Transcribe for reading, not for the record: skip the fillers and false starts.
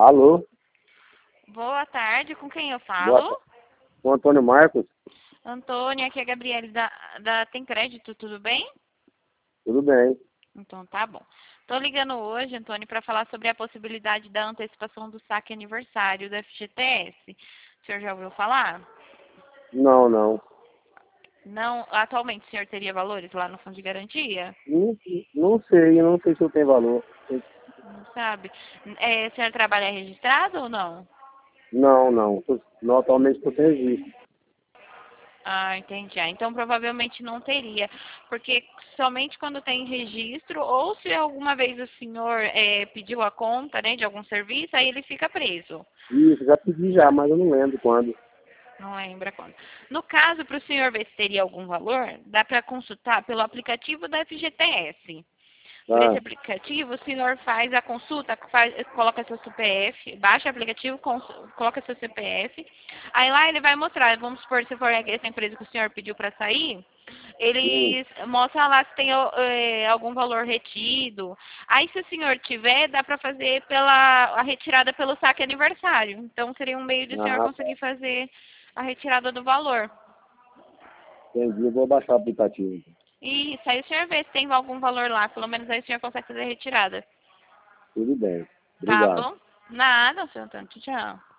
Alô? Boa tarde, com quem eu Boa falo? tarde. Com Antônio Marcos? Antônia, aqui é a Gabriele da Tem Crédito, tudo bem? Tudo bem. Então tá bom. Tô ligando hoje, Antônio, para falar sobre a possibilidade da antecipação do saque aniversário do FGTS. O senhor já ouviu falar? Não, não. Não, atualmente o senhor teria valores lá no fundo de garantia? Não sei se eu tenho valor. Não sabe? O senhor trabalha registrado ou não? Não, atualmente estou sem registro. Ah, entendi. Então provavelmente não teria, porque somente quando tem registro, ou se alguma vez o senhor pediu a conta, né, de algum serviço, aí ele fica preso. Isso, já pedi já, mas eu não lembro quando. Não lembra quando. No caso, para o senhor ver se teria algum valor, dá para consultar pelo aplicativo da FGTS. Por esse Ah, aplicativo, o senhor faz a consulta, coloca seu CPF, baixa o aplicativo, coloca seu CPF. Aí lá ele vai mostrar, vamos supor, se for essa empresa que o senhor pediu para sair, sim. ele mostra lá se tem algum valor retido. Aí se o senhor tiver, dá para fazer a retirada pelo saque aniversário. Então seria um meio de o senhor Ah, conseguir fazer a retirada do valor. entendi. Eu vou baixar o aplicativo. Isso, aí o senhor vê se tem algum valor lá, pelo menos aí o senhor consegue fazer a retirada. Tudo bem. Tá Obrigado. bom? Nada, seu Antônio. Tchau.